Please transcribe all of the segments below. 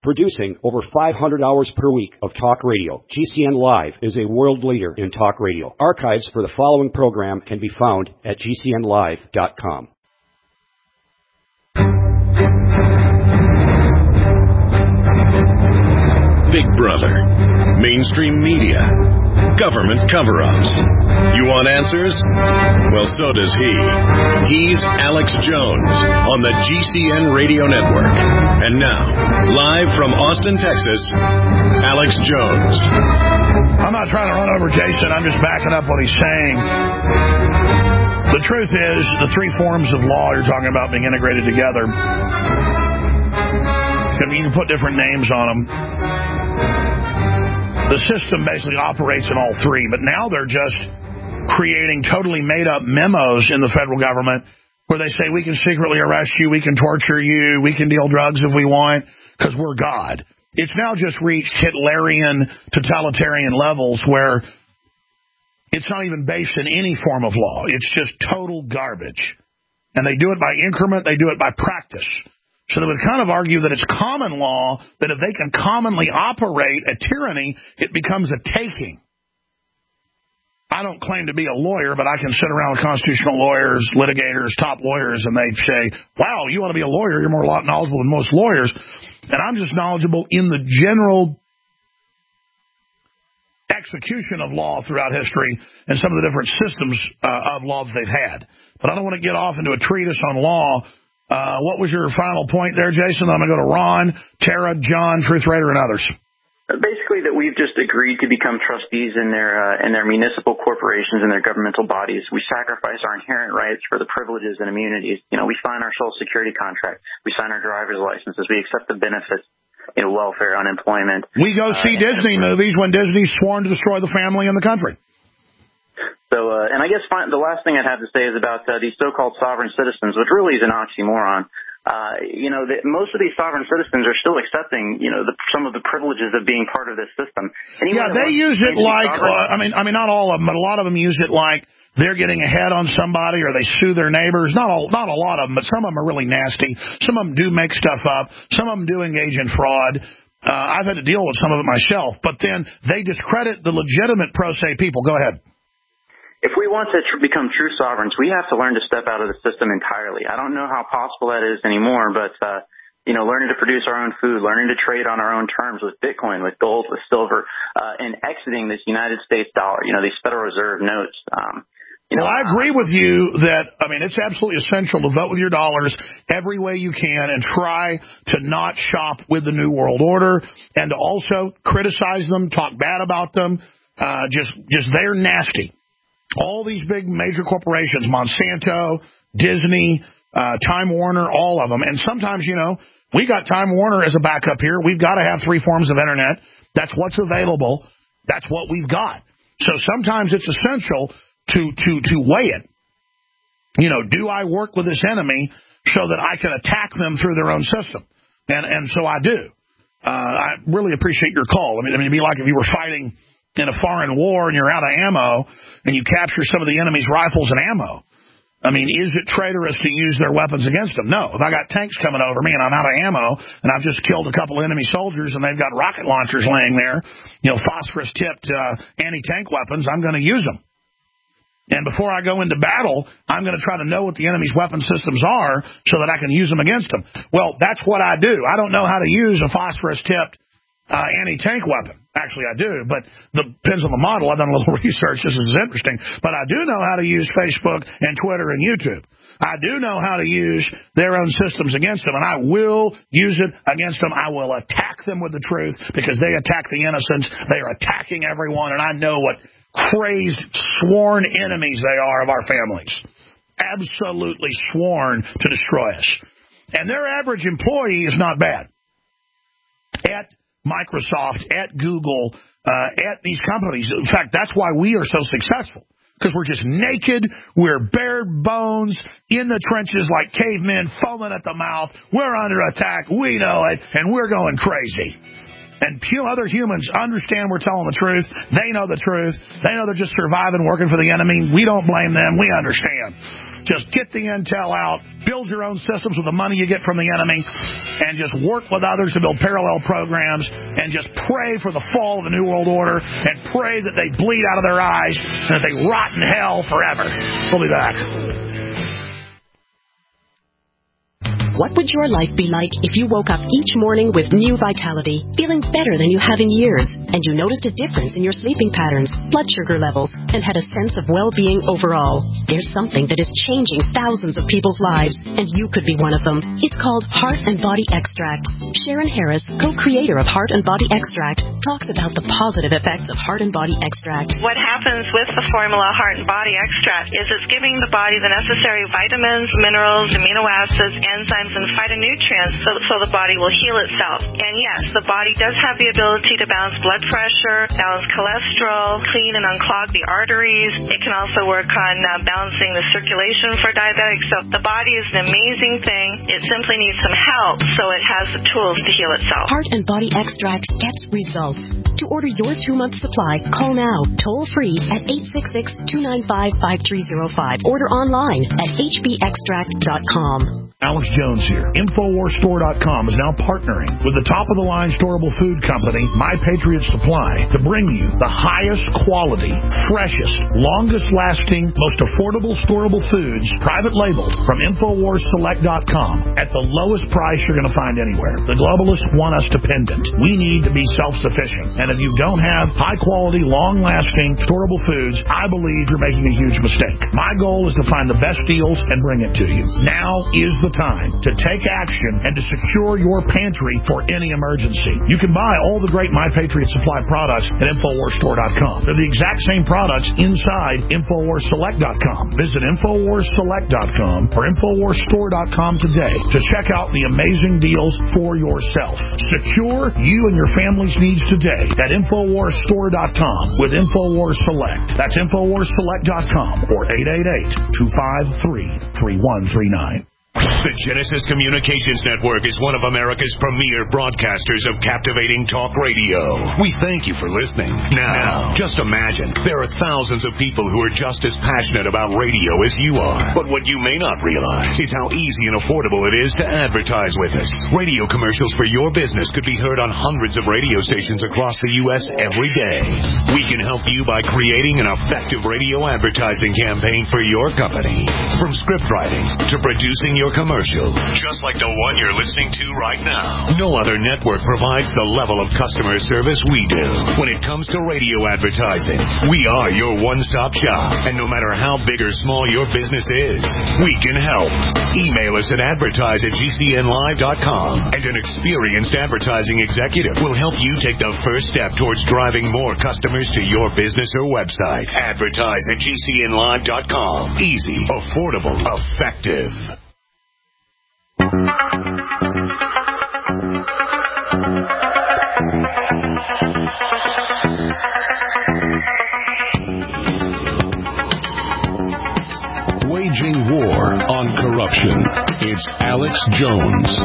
Producing over 500 hours per week of talk radio, GCN Live is a world leader in talk radio. Archives for the following program can be found at GCNlive.com. Big Brother, mainstream media, government cover-ups. You want answers? Well, so does he. He's Alex Jones on the GCN Radio Network. And now, live from Austin, Texas, Alex Jones. I'm not trying to run over Jason. I'm just backing up what he's saying. The truth is, the three forms of law you're talking about being integrated together, I mean, you can put different names on them. The system basically operates in all three, but now they're just creating totally made-up memos in the federal government where they say we can secretly arrest you, we can torture you, we can deal drugs if we want, because we're God. It's now just reached Hitlerian, totalitarian levels where it's not even based in any form of law. It's just total garbage. And they do it by increment, they do it by practice. So they would kind of argue that it's common law, that if they can commonly operate a tyranny, it becomes a taking. I don't claim to be a lawyer, but I can sit around with constitutional lawyers, litigators, top lawyers, and they say, wow, you want to be a lawyer, you're more knowledgeable than most lawyers. And I'm just knowledgeable in the general execution of law throughout history and some of the different systems of law that they've had. But I don't want to get off into a treatise on law. What was your final point there, Jason? I'm going to go to Ron, Tara, John, Truth Raider, and others. Basically, that we've just agreed to become trustees in their municipal corporations and their governmental bodies. We sacrifice our inherent rights for the privileges and immunities. You know, we sign our Social Security contract. We sign our driver's licenses. We accept the benefits, you know, welfare, unemployment. We go see Disney movies when Disney's sworn to destroy the family and the country. So, and I guess the last thing I'd have to say is about these so-called sovereign citizens, which really is an oxymoron. You know, most of these sovereign citizens are still accepting, you know, some of the privileges of being part of this system. Yeah, they use it like, I mean, not all of them, but a lot of them use it like they're getting ahead on somebody or they sue their neighbors. Not a lot of them, but some of them are really nasty. Some of them do make stuff up. Some of them do engage in fraud. I've had to deal with some of it myself. But then they discredit the legitimate pro se people. Go ahead. If we want to become true sovereigns, we have to learn to step out of the system entirely. I don't know how possible that is anymore, but, you know, learning to produce our own food, learning to trade on our own terms with Bitcoin, with gold, with silver, and exiting this United States dollar, you know, these Federal Reserve notes. You know, well, I agree with you that, I mean, it's absolutely essential to vote with your dollars every way you can and try to not shop with the New World Order and to also criticize them, talk bad about them. Just they're nasty. All these big major corporations, Monsanto, Disney, Time Warner, all of them. And sometimes, you know, we got Time Warner as a backup here. We've got to have three forms of Internet. That's what's available. That's what we've got. So sometimes it's essential to weigh it. You know, do I work with this enemy so that I can attack them through their own system? And so I do. I really appreciate your call. I mean, it'd be like if you were fighting in a foreign war and you're out of ammo and you capture some of the enemy's rifles and ammo. I mean, is it traitorous to use their weapons against them? No. If I got tanks coming over me and I'm out of ammo and I've just killed a couple enemy soldiers and they've got rocket launchers laying there, you know, phosphorus-tipped anti-tank weapons, I'm going to use them. And before I go into battle, I'm going to try to know what the enemy's weapon systems are so that I can use them against them. Well, that's what I do. I don't know how to use a phosphorus-tipped anti-tank weapon. Actually, I do, but depends on the model. I've done a little research. This is interesting. But I do know how to use Facebook and Twitter and YouTube. I do know how to use their own systems against them, and I will use it against them. I will attack them with the truth because they attack the innocents. They are attacking everyone, and I know what crazed, sworn enemies they are of our families. Absolutely sworn to destroy us. And their average employee is not bad. At Microsoft, at Google, at these companies. In fact, that's why we are so successful. Because we're just naked, we're bare bones, in the trenches like cavemen, foaming at the mouth. We're under attack, we know it, and we're going crazy. And few other humans understand we're telling the truth. They know the truth. They know they're just surviving, working for the enemy. We don't blame them. We understand. Just get the intel out, build your own systems with the money you get from the enemy, and just work with others to build parallel programs, and just pray for the fall of the New World Order, and pray that they bleed out of their eyes, and that they rot in hell forever. We'll be back. What would your life be like if you woke up each morning with new vitality, feeling better than you have in years, and you noticed a difference in your sleeping patterns, blood sugar levels, and had a sense of well-being overall? There's something that is changing thousands of people's lives, and you could be one of them. It's called Heart and Body Extract. Sharon Harris, co-creator of Heart and Body Extract, talks about the positive effects of Heart and Body Extract. What happens with the formula Heart and Body Extract is it's giving the body the necessary vitamins, minerals, amino acids, enzymes, and phytonutrients so the body will heal itself. And yes, the body does have the ability to balance blood pressure, balance cholesterol, clean and unclog the arteries. It can also work on balancing the circulation for diabetics. So the body is an amazing thing. It simply needs some help so it has the tools to heal itself. Heart and Body Extract gets results. To order your 2-month supply, call now, toll-free at 866-295-5305. Order online at hbextract.com. Alex Jones here. InfoWarsStore.com is now partnering with the top-of-the-line storable food company, My Patriot Supply, to bring you the highest quality, freshest, longest-lasting, most affordable storable foods, private labeled, from InfoWarsSelect.com at the lowest price you're going to find anywhere. The globalists want us dependent. We need to be self-sufficient. And if you don't have high-quality, long-lasting, storable foods, I believe you're making a huge mistake. My goal is to find the best deals and bring it to you. Now is the time to take action and to secure your pantry for any emergency. You can buy all the great My Patriot Supply products at InfoWarsStore.com. They're the exact same products inside InfoWarsSelect.com. Visit InfoWarsSelect.com or InfoWarsStore.com today to check out the amazing deals for yourself. Secure you and your family's needs today at InfoWarsStore.com with InfoWars Select. That's InfoWarsSelect.com or 888-253-3139. The Genesis Communications Network is one of America's premier broadcasters of captivating talk radio. We thank you for listening. Now, just imagine, there are thousands of people who are just as passionate about radio as you are. But what you may not realize is how easy and affordable it is to advertise with us. Radio commercials for your business could be heard on hundreds of radio stations across the U.S. every day. We can help you by creating an effective radio advertising campaign for your company. From script writing to producing your commercial, just like the one you're listening to right now. No other network provides the level of customer service we do. When it comes to radio advertising, we are your one-stop shop. And no matter how big or small your business is, we can help. Email us at advertise@gcnlive.com, and an experienced advertising executive will help you take the first step towards driving more customers to your business or website. Advertise@gcnlive.com. Easy, affordable, effective. Waging war on corruption. It's Alex Jones.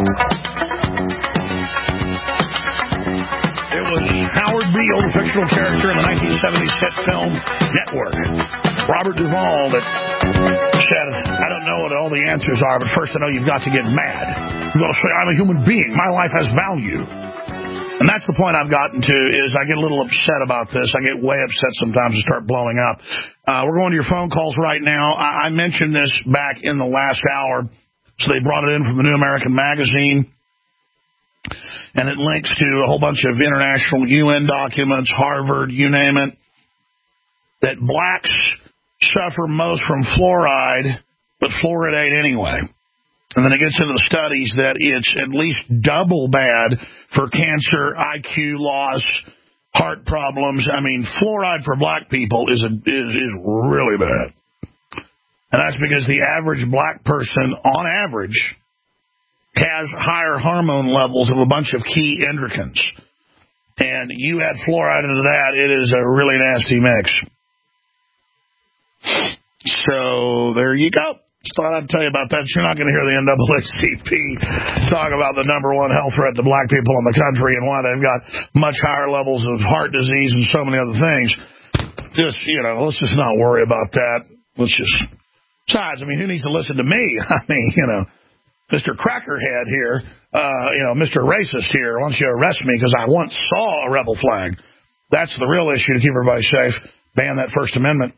It was Howard Beale, the fictional character in the 1970s hit film Network. Robert Duvall that said, I don't know what all the answers are, but first I know you've got to get mad. You've got to say, I'm a human being. My life has value. And that's the point I've gotten to, is I get a little upset about this. I get way upset sometimes and start blowing up. We're going to your phone calls right now. I mentioned this back in the last hour, so they brought it in from the New American Magazine. And it links to a whole bunch of international UN documents, Harvard, you name it, that blacks suffer most from fluoride, but fluoridate anyway. And then it gets into the studies that it's at least double bad for cancer, IQ loss, heart problems. I mean, fluoride for black people is really bad. And that's because the average black person, on average, has higher hormone levels of a bunch of key endocrines. And you add fluoride into that, it is a really nasty mix. So there you go. Just thought I'd tell you about that. You're not going to hear the NAACP talk about the number one health threat to black people in the country and why they've got much higher levels of heart disease and so many other things. Just, let's just not worry about that. Besides, I mean, who needs to listen to me? I mean, Mr. Crackerhead here, Mr. Racist here, why don't you arrest me because I once saw a rebel flag. That's the real issue to keep everybody safe. Ban that First Amendment.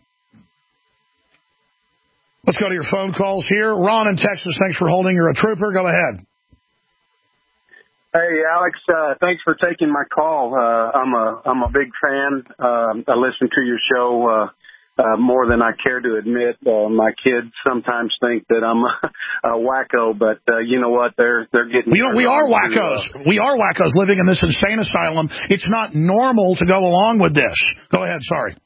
Let's go to your phone calls here. Ron in Texas, thanks for holding. You're a trooper. Go ahead. Hey, Alex, thanks for taking my call. I'm a big fan. I listen to your show more than I care to admit. My kids sometimes think that I'm a wacko, but you know what? They're getting... We are wackos. We are wackos living in this insane asylum. It's not normal to go along with this. Go ahead, sorry.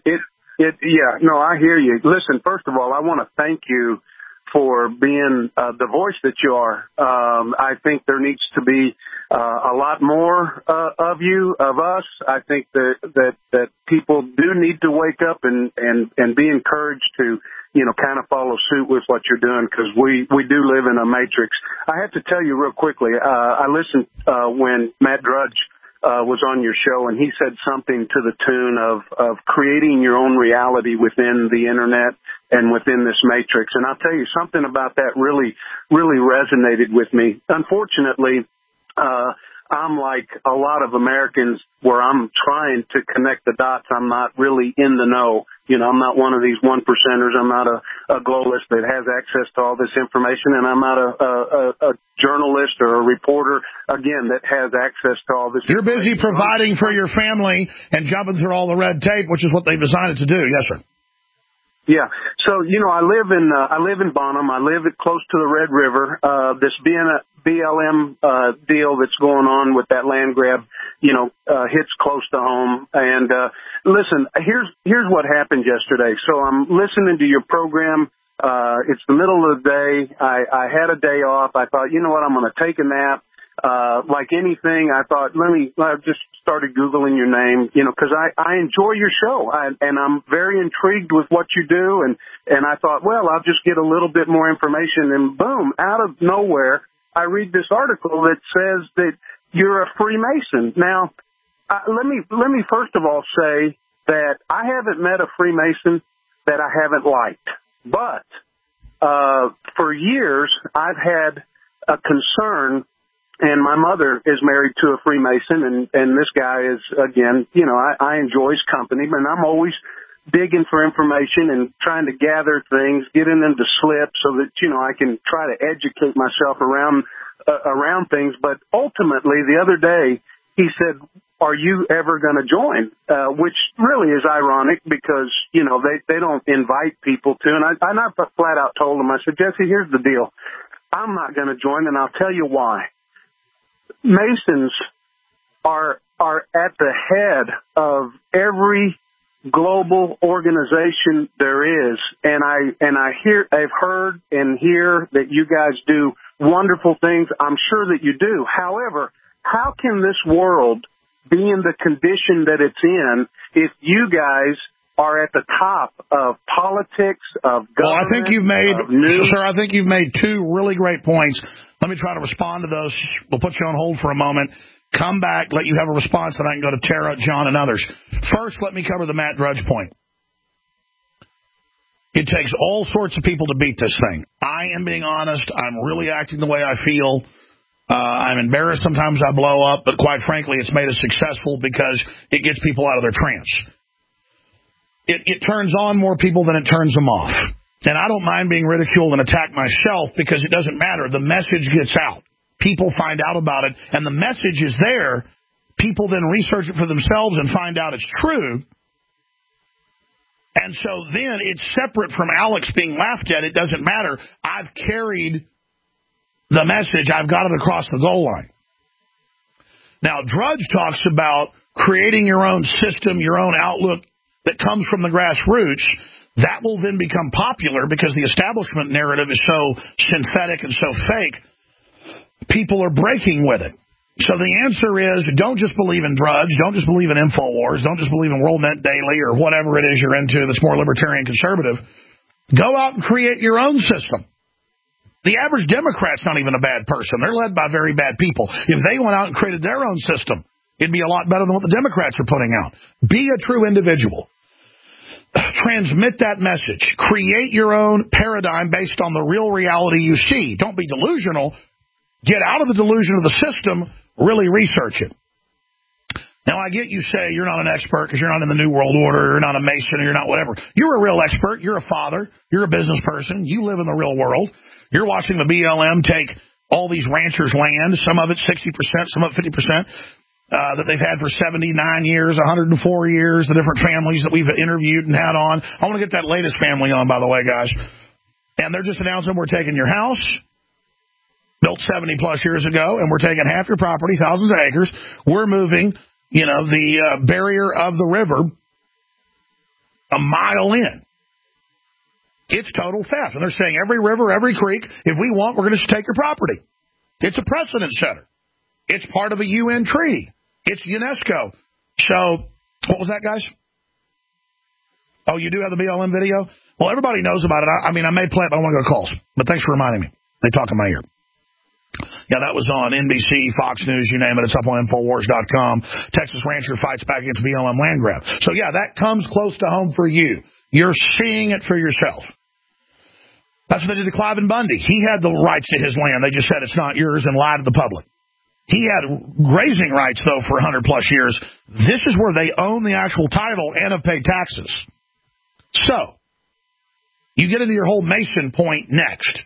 Yeah, no, I hear you. Listen, first of all, I want to thank you for being the voice that you are. I think there needs to be a lot more of you, of us. I think that people do need to wake up and be encouraged to, kind of follow suit with what you're doing, because we do live in a matrix. I have to tell you real quickly, I listened when Matt Drudge was on your show, and he said something to the tune of creating your own reality within the internet and within this matrix. And I'll tell you, something about that really, really resonated with me. Unfortunately, I'm like a lot of Americans where I'm trying to connect the dots. I'm not really in the know. I'm not one of these 1%ers. I'm not a globalist that has access to all this information, and I'm not a journalist or a reporter, again, that has access to all this. You're busy providing for your family and jumping through all the red tape, which is what they've designed it to do. Yes, sir. Yeah. So, I live in Bonham. I live close to the Red River. This BLM deal that's going on with that land grab, hits close to home. And listen, here's what happened yesterday. So I'm listening to your program. It's the middle of the day. I had a day off. I thought, you know what, I'm going to take a nap. Like anything, I thought, I just started Googling your name, because I enjoy your show, and I'm very intrigued with what you do, and I thought, well, I'll just get a little bit more information, and boom, out of nowhere, I read this article that says that you're a Freemason. Now, let me first of all say that I haven't met a Freemason that I haven't liked, but for years, I've had a concern. And my mother is married to a Freemason, and this guy is, again, I enjoy his company, but I'm always digging for information and trying to gather things, getting them to slip so that, I can try to educate myself around things. But ultimately, the other day, he said, are you ever going to join? Which really is ironic because, they don't invite people to. And I flat out told him, I said, Jesse, here's the deal. I'm not going to join, and I'll tell you why. Masons are at the head of every global organization there is, and I've heard and hear that you guys do wonderful things. I'm sure that you do. However, how can this world be in the condition that it's in if you guys are at the top of politics, of government? Well, I think you've made two really great points. Let me try to respond to those. We'll put you on hold for a moment. Come back, let you have a response, and I can go to Tara, John, and others. First, let me cover the Matt Drudge point. It takes all sorts of people to beat this thing. I am being honest. I'm really acting the way I feel. I'm embarrassed sometimes I blow up, but quite frankly, it's made us successful because it gets people out of their trance. It turns on more people than it turns them off. And I don't mind being ridiculed and attacked myself because it doesn't matter. The message gets out. People find out about it, and the message is there. People then research it for themselves and find out it's true. And so then it's separate from Alex being laughed at. It doesn't matter. I've carried the message. I've got it across the goal line. Now, Drudge talks about creating your own system, your own outlook that comes from the grassroots. That will then become popular because the establishment narrative is so synthetic and so fake. People are breaking with it. So the answer is, don't just believe in Drudge. Don't just believe in InfoWars. Don't just believe in WorldNet Daily or whatever it is you're into that's more libertarian conservative. Go out and create your own system. The average Democrat's not even a bad person. They're led by very bad people. If they went out and created their own system, it'd be a lot better than what the Democrats are putting out. Be a true individual. Transmit that message. Create your own paradigm based on the real reality you see. Don't be delusional. Get out of the delusion of the system. Really research it. Now, I get you say you're not an expert because you're not in the New World Order, you're not a Mason, or you're not whatever. You're a real expert. You're a father. You're a business person. You live in the real world. You're watching the BLM take all these ranchers' land, some of it 60%, some of it 50%, that they've had for 79 years, 104 years, the different families that we've interviewed and had on. I want to get that latest family on, by the way, guys. And they're just announcing we're taking your house, built 70-plus years ago, and we're taking half your property, thousands of acres. We're moving the barrier of the river a mile in. It's total theft. And they're saying every river, every creek, if we want, we're going to just take your property. It's a precedent setter. It's part of a UN treaty. It's UNESCO. So, what was that, guys? Oh, you do have the BLM video? Well, everybody knows about it. I may play it, but I want to go to calls. But thanks for reminding me. They talk in my ear. Yeah, that was on NBC, Fox News, you name it. It's up on Infowars.com. Texas rancher fights back against BLM land grab. So, yeah, that comes close to home for you. You're seeing it for yourself. That's what they did to Cliven Bundy. He had the rights to his land. They just said it's not yours and lied to the public. He had grazing rights, though, for 100-plus years. This is where they own the actual title and have paid taxes. So, you get into your whole Mason point next.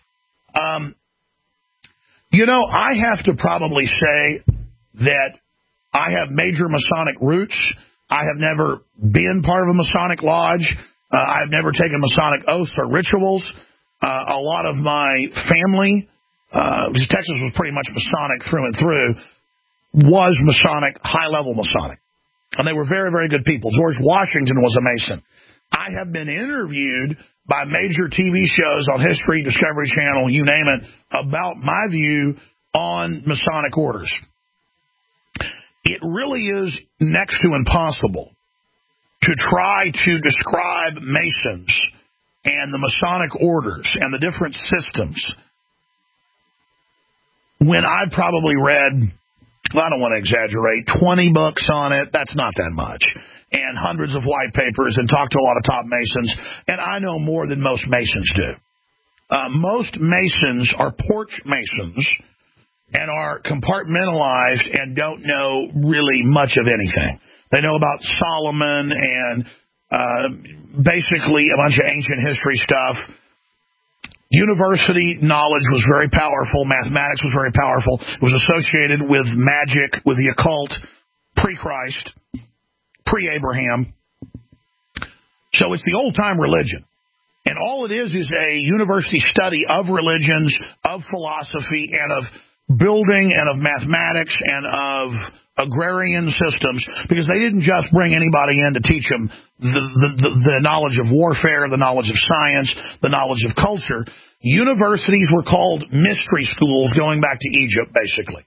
I have to probably say that I have major Masonic roots. I have never been part of a Masonic lodge. I've never taken Masonic oaths or rituals. A lot of my family, because Texas was pretty much Masonic through and through, was Masonic, high-level Masonic. And they were very, very good people. George Washington was a Mason. I have been interviewed by major TV shows on History, Discovery Channel, you name it, about my view on Masonic orders. It really is next to impossible to try to describe Masons and the Masonic orders and the different systems when I probably read, I don't want to exaggerate, 20 books on it. That's not that much. And hundreds of white papers and talked to a lot of top Masons. And I know more than most Masons do. Most Masons are porch Masons and are compartmentalized and don't know really much of anything. They know about Solomon and basically a bunch of ancient history stuff. University knowledge was very powerful. Mathematics was very powerful. It was associated with magic, with the occult, pre-Christ, pre-Abraham. So it's the old-time religion. And all it is a university study of religions, of philosophy, and of building, and of mathematics, and of agrarian systems, because they didn't just bring anybody in to teach them the knowledge of warfare, the knowledge of science, the knowledge of culture. Universities were called mystery schools going back to Egypt, basically.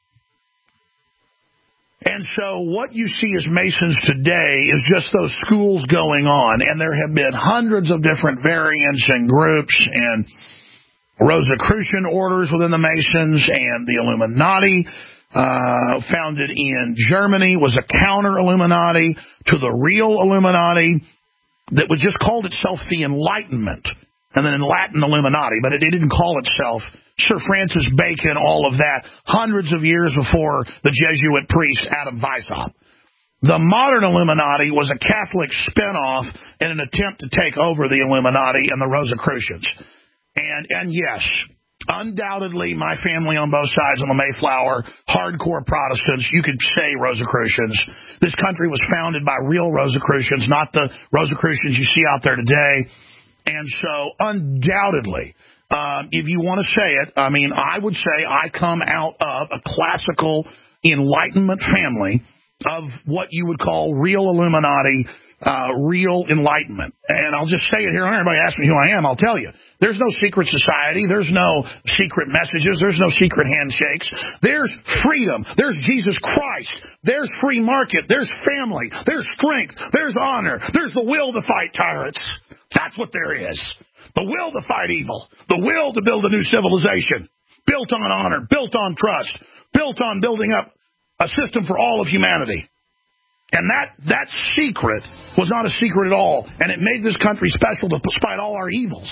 And so what you see as Masons today is just those schools going on, and there have been hundreds of different variants and groups and Rosicrucian orders within the Masons, and the Illuminati, founded in Germany, was a counter-Illuminati to the real Illuminati that was just called itself the Enlightenment, and then in Latin Illuminati, but it didn't call itself Sir Francis Bacon, all of that, hundreds of years before the Jesuit priest Adam Weishaupt. The modern Illuminati was a Catholic spinoff in an attempt to take over the Illuminati and the Rosicrucians. And yes, undoubtedly, my family on both sides on the Mayflower, hardcore Protestants, you could say Rosicrucians. This country was founded by real Rosicrucians, not the Rosicrucians you see out there today. And so, undoubtedly, if you want to say it, I would say I come out of a classical Enlightenment family of what you would call real Illuminati, real Enlightenment. And I'll just say it here. Everybody asks me who I am, I'll tell you. There's no secret society. There's no secret messages. There's no secret handshakes. There's freedom. There's Jesus Christ. There's free market. There's family. There's strength. There's honor. There's the will to fight tyrants. That's what there is. The will to fight evil. The will to build a new civilization. Built on honor. Built on trust. Built on building up a system for all of humanity. And that secret was not a secret at all. And it made this country special despite all our evils.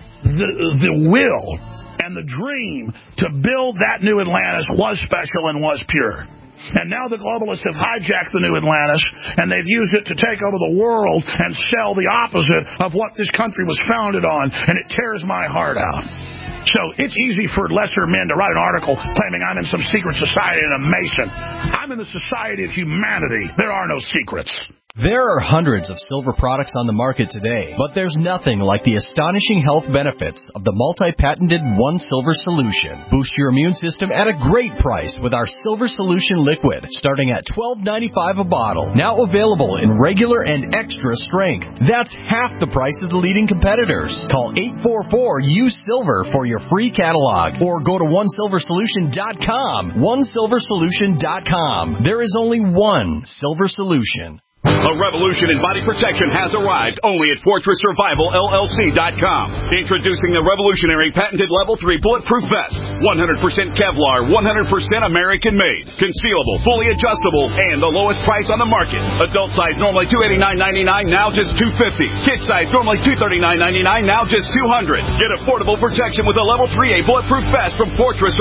The will and the dream to build that new Atlantis was special and was pure. And now the globalists have hijacked the new Atlantis, and they've used it to take over the world and sell the opposite of what this country was founded on, and it tears my heart out. So it's easy for lesser men to write an article claiming I'm in some secret society and a Mason. I'm in the society of humanity. There are no secrets. There are hundreds of silver products on the market today, but there's nothing like the astonishing health benefits of the multi-patented One Silver Solution. Boost your immune system at a great price with our Silver Solution Liquid, starting at $12.95 a bottle. Now available in regular and extra strength. That's half the price of the leading competitors. Call 844-USILVER for your free catalog, or go to OneSilverSolution.com. OneSilverSolution.com. There is only one Silver Solution. A revolution in body protection has arrived only at FortressSurvivalLLC.com. Introducing the revolutionary patented Level 3 Bulletproof Vest. 100% Kevlar, 100% American-made. Concealable, fully adjustable, and the lowest price on the market. Adult size normally $289.99, now just $250. Kid size normally $239.99, now just $200. Get affordable protection with a Level 3A Bulletproof Vest from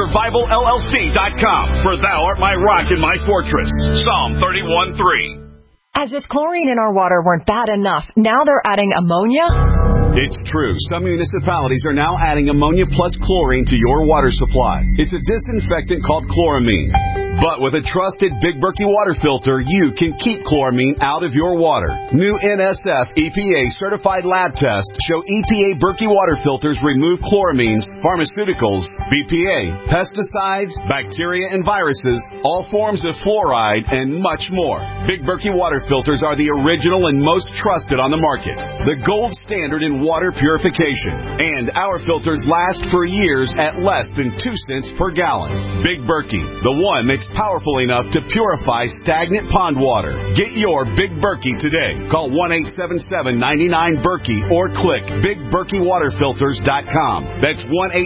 FortressSurvivalLLC.com. For thou art my rock and my fortress. Psalm 31:3. As if chlorine in our water weren't bad enough, now they're adding ammonia? It's true. Some municipalities are now adding ammonia plus chlorine to your water supply. It's a disinfectant called chloramine. But with a trusted Big Berkey water filter, you can keep chloramine out of your water. New NSF EPA certified lab tests show EPA Berkey water filters remove chloramines, pharmaceuticals, BPA, pesticides, bacteria and viruses, all forms of fluoride, and much more. Big Berkey water filters are the original and most trusted on the market. The gold standard in water purification. And our filters last for years at less than 2 cents per gallon. Big Berkey, the one that's powerful enough to purify stagnant pond water. Get your Big Berkey today. Call 1-877-99-BERKEY or click BigBerkeyWaterFilters.com. That's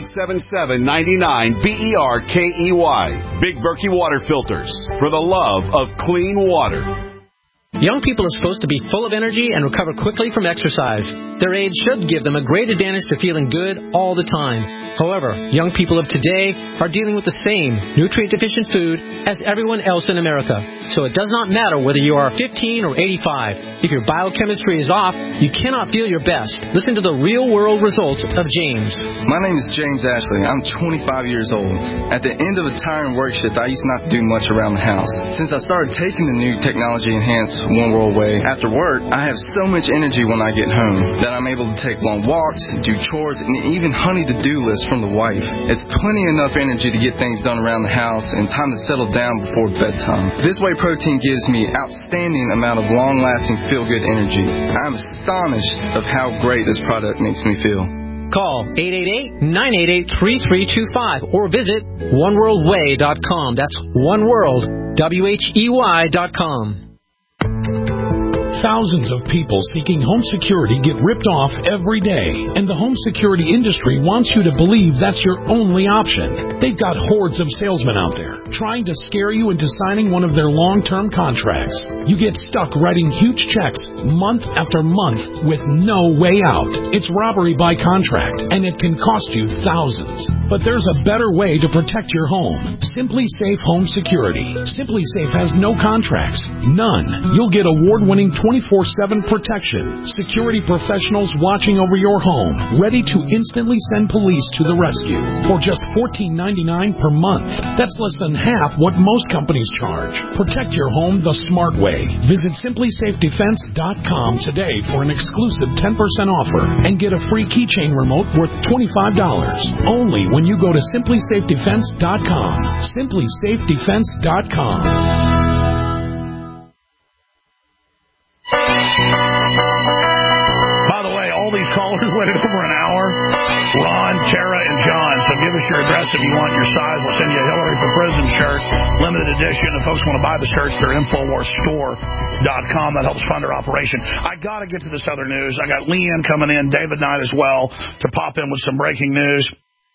1-877-99-BERKEY. Big Berkey Water Filters, for the love of clean water. Young people are supposed to be full of energy and recover quickly from exercise. Their age should give them a great advantage to feeling good all the time. However, young people of today are dealing with the same nutrient-deficient food as everyone else in America. So it does not matter whether you are 15 or 85. If your biochemistry is off, you cannot feel your best. Listen to the real-world results of James. My name is James Ashley. I'm 25 years old. At the end of a tiring work shift, I used not to do much around the house. Since I started taking the new technology-enhanced One World Way, after work, I have so much energy when I get home that I'm able to take long walks, do chores, and even honey to-do lists from the wife. It's plenty enough energy to get things done around the house and time to settle down before bedtime. This Whey protein gives me outstanding amount of long-lasting feel-good energy. I'm astonished of how great this product makes me feel. Call 888-988-3325 or visit oneworldway.com. That's oneworld.com. Thousands of people seeking home security get ripped off every day, and the home security industry wants you to believe that's your only option. They've got hordes of salesmen out there trying to scare you into signing one of their long-term contracts. You get stuck writing huge checks month after month with no way out. It's robbery by contract, and it can cost you thousands. But there's a better way to protect your home. Simply Safe Home Security. Simply Safe has no contracts. None. You'll get award-winning 24/7 protection. Security professionals watching over your home, ready to instantly send police to the rescue for just $14.99 per month. That's less than half what most companies charge. Protect your home the smart way. Visit SimplySafeDefense.com today for an exclusive 10% offer and get a free keychain remote worth $25. Only when you go to SimplySafeDefense.com. SimplySafeDefense.com. By the way, all these callers waited over an hour. Ron, Tara, and John. So give give us your address if you want your size. We'll send you a Hillary for Prison shirt, limited edition. If folks want to buy the shirts, they're InfoWarsStore.com. That helps fund our operation. I got to get to this other news. I got Leanne coming in, David Knight as well, to pop in with some breaking news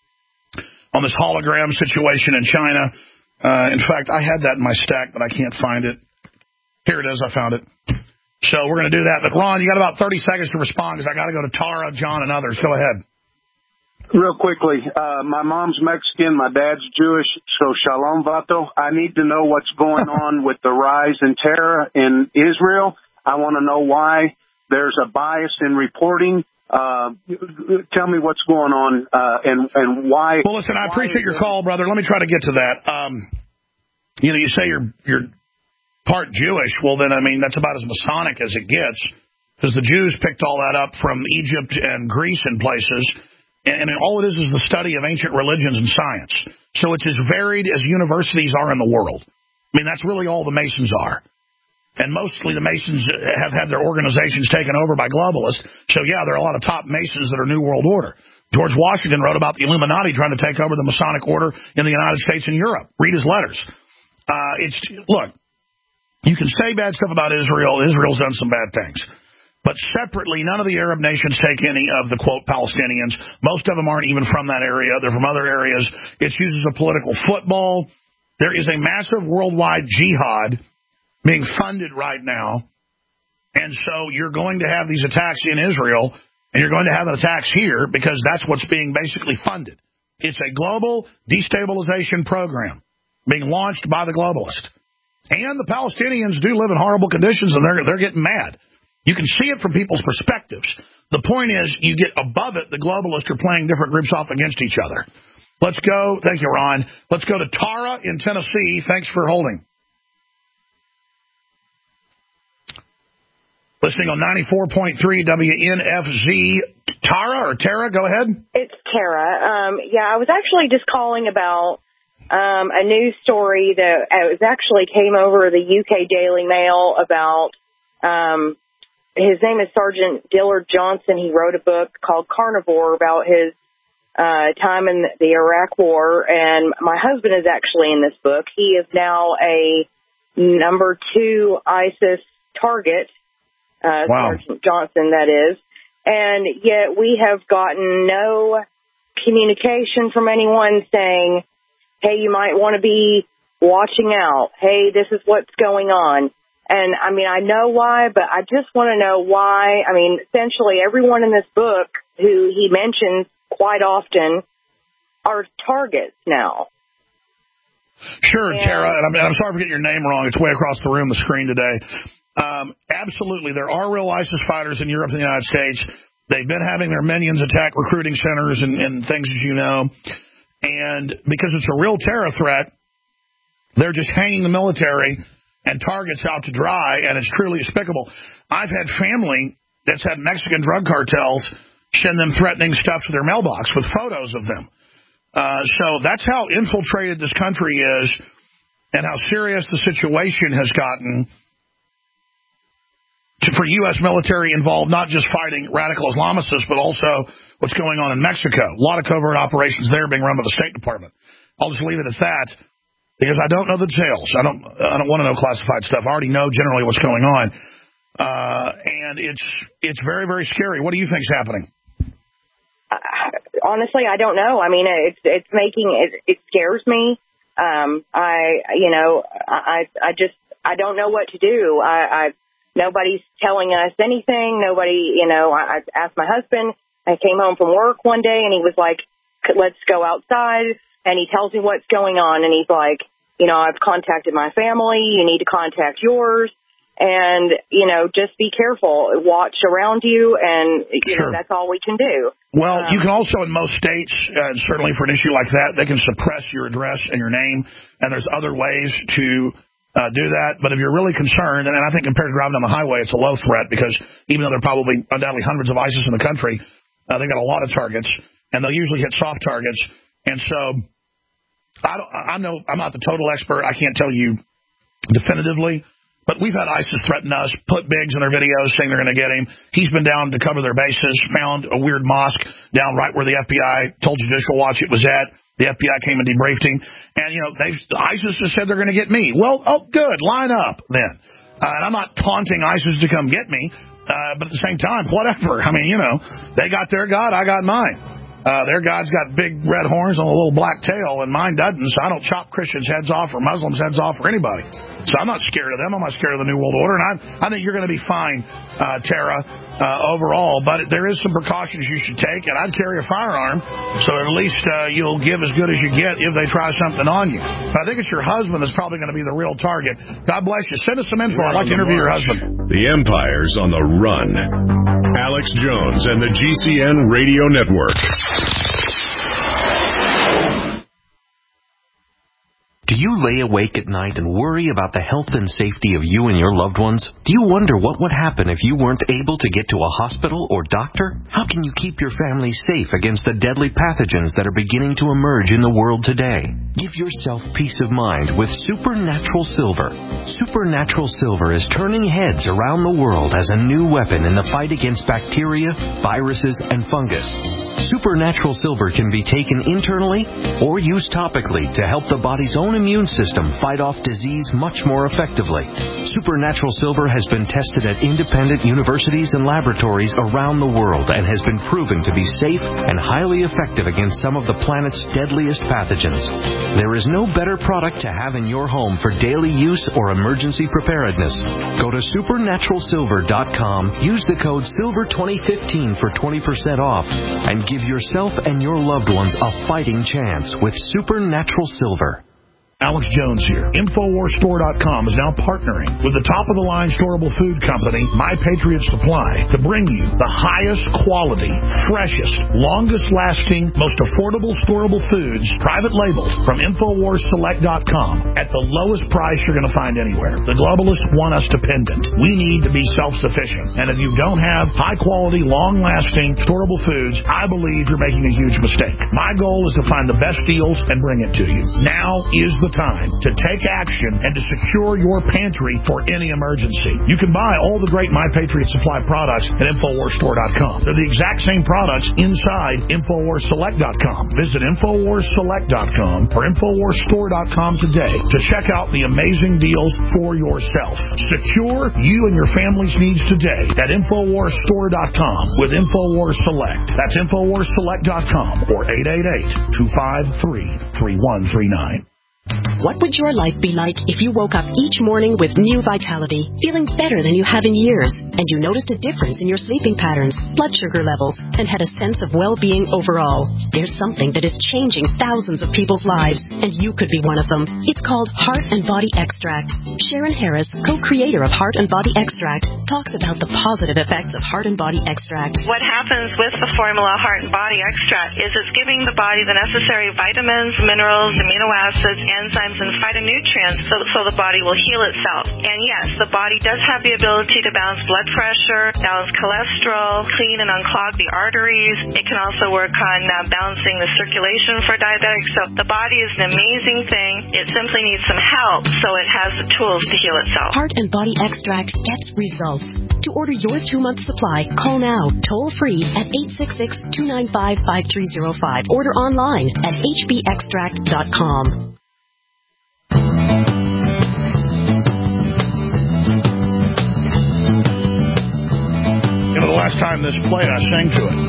on this hologram situation in China. In fact, I had that in my stack, but I can't find it. Here it is. I found it. So we're going to do that. But, Ron, you got about 30 seconds to respond because I got to go to Tara, John, and others. Go ahead. Real quickly, my mom's Mexican, my dad's Jewish, so shalom vato. I need to know what's going on with the rise in terror in Israel. I want to know why there's a bias in reporting. Tell me what's going on and why. Well, listen, I appreciate your call, brother. Let me try to get to that. You say you're part Jewish. Well, then, I mean, that's about as Masonic as it gets, because the Jews picked all that up from Egypt and Greece and places, and all it is the study of ancient religions and science. So it's as varied as universities are in the world. I mean, that's really all the Masons are. And mostly the Masons have had their organizations taken over by globalists. So, yeah, there are a lot of top Masons that are New World Order. George Washington wrote about the Illuminati trying to take over the Masonic order in the United States and Europe. Read his letters. Look, you can say bad stuff about Israel. Israel's done some bad things. But separately, none of the Arab nations take any of the, quote, Palestinians. Most of them aren't even from that area. They're from other areas. It's used as a political football. There is a massive worldwide jihad being funded right now. And so you're going to have these attacks in Israel, and you're going to have attacks here because that's what's being basically funded. It's a global destabilization program being launched by the globalists. And the Palestinians do live in horrible conditions, and they're getting mad. You can see it from people's perspectives. The point is, you get above it, the globalists are playing different groups off against each other. Let's go. Thank you, Ron. Let's go to Tara in Tennessee. Thanks for holding. Listening on 94.3 WNFZ. Tara, go ahead. It's Tara. I was actually just calling about a news story that actually came over the UK Daily Mail about, his name is Sergeant Dillard Johnson. He wrote a book called Carnivore about his time in the Iraq War, and my husband is actually in this book. He is now a number 2 ISIS target, wow. Sergeant Johnson, that is, and yet we have gotten no communication from anyone saying, hey, you might want to be watching out. Hey, this is what's going on. And, I mean, I know why, but I just want to know why. I mean, essentially everyone in this book who he mentions quite often are targets now. Sure, Tara, and I'm sorry for getting your name wrong. It's way across the room, the screen today. Absolutely, there are real ISIS fighters in Europe and the United States. They've been having their minions attack recruiting centers and things, as you know. And because it's a real terror threat, they're just hanging the military and targets out to dry, and it's truly despicable. I've had family that's had Mexican drug cartels send them threatening stuff to their mailbox with photos of them. So that's how infiltrated this country is and how serious the situation has gotten for U.S. military involved, not just fighting radical Islamicists, but also what's going on in Mexico. A lot of covert operations there being run by the State Department. I'll just leave it at that because I don't know the details. I don't want to know classified stuff. I already know generally what's going on. And it's very, very scary. What do you think is happening? Honestly, I don't know. I mean, it scares me. I don't know what to do. Nobody's telling us anything. Nobody, I asked my husband. I came home from work one day and he was like, let's go outside. And he tells me what's going on. And he's like, I've contacted my family. You need to contact yours. And, just be careful. Watch around you. And, sure. That's all we can do. Well, you can also, in most states, certainly for an issue like that, they can suppress your address and your name. And there's other ways to do that. But if you're really concerned, and I think compared to driving on the highway, it's a low threat because even though there are probably undoubtedly hundreds of ISIS in the country, they got a lot of targets, and they'll usually hit soft targets. And so I know I'm not the total expert. I can't tell you definitively, but we've had ISIS threaten us, put Biggs in their videos saying they're going to get him. He's been down to cover their bases, found a weird mosque down right where the FBI told Judicial Watch it was at. The FBI came and debriefed him. And, ISIS has said they're going to get me. Well, good. Line up then. And I'm not taunting ISIS to come get me. But at the same time, whatever. I mean, they got their God, I got mine. Their God's got big red horns on a little black tail, and mine doesn't, so I don't chop Christians' heads off or Muslims' heads off or anybody. So I'm not scared of them. I'm not scared of the New World Order, and I think you're going to be fine, Tara, overall. But there is some precautions you should take, and I'd carry a firearm, so at least you'll give as good as you get if they try something on you. But I think it's your husband that's probably going to be the real target. God bless you. Send us some info. I'd like to interview your husband. The Empire's on the run. Alex Jones and the GCN Radio Network. Do you lay awake at night and worry about the health and safety of you and your loved ones? Do you wonder what would happen if you weren't able to get to a hospital or doctor? How can you keep your family safe against the deadly pathogens that are beginning to emerge in the world today? Give yourself peace of mind with Supernatural Silver. Supernatural Silver is turning heads around the world as a new weapon in the fight against bacteria, viruses, and fungus. Supernatural Silver can be taken internally or used topically to help the body's own immune system fight off disease much more effectively. Supernatural Silver has been tested at independent universities and laboratories around the world and has been proven to be safe and highly effective against some of the planet's deadliest pathogens. There is no better product to have in your home for daily use or emergency preparedness. Go to supernaturalsilver.com, use the code SILVER2015 for 20% off, and give yourself and your loved ones a fighting chance with Supernatural Silver. Alex Jones here. InfoWarsStore.com is now partnering with the top-of-the-line storable food company, My Patriot Supply, to bring you the highest quality, freshest, longest-lasting, most affordable storable foods, private labeled, from InfoWarsSelect.com at the lowest price you're going to find anywhere. The globalists want us dependent. We need to be self-sufficient. And if you don't have high-quality, long-lasting, storable foods, I believe you're making a huge mistake. My goal is to find the best deals and bring it to you. Now is the time to take action and to secure your pantry for any emergency. You can buy all the great My Patriot Supply products at InfoWarsStore.com. They're the exact same products inside InfoWarsSelect.com. Visit InfoWarsSelect.com or InfoWarsStore.com today to check out the amazing deals for yourself. Secure you and your family's needs today at InfoWarsStore.com with InfoWars Select. That's InfoWarsSelect.com or 888-253-3139. What would your life be like if you woke up each morning with new vitality, feeling better than you have in years, and you noticed a difference in your sleeping patterns, blood sugar levels, and had a sense of well-being overall? There's something that is changing thousands of people's lives, and you could be one of them. It's called Heart and Body Extract. Sharon Harris, co-creator of Heart and Body Extract, talks about the positive effects of Heart and Body Extract. What happens with the formula Heart and Body Extract is it's giving the body the necessary vitamins, minerals, amino acids, enzymes, and phytonutrients so the body will heal itself. And yes, the body does have the ability to balance blood pressure, balance cholesterol, clean and unclog the arteries. It can also work on balancing the circulation for diabetics. So the body is an amazing thing. It simply needs some help so it has the tools to heal itself. Heart and Body Extract gets results. To order your 2-month supply, call now, toll-free at 866-295-5305. Order online at hbextract.com. The last time this played, I sang to it.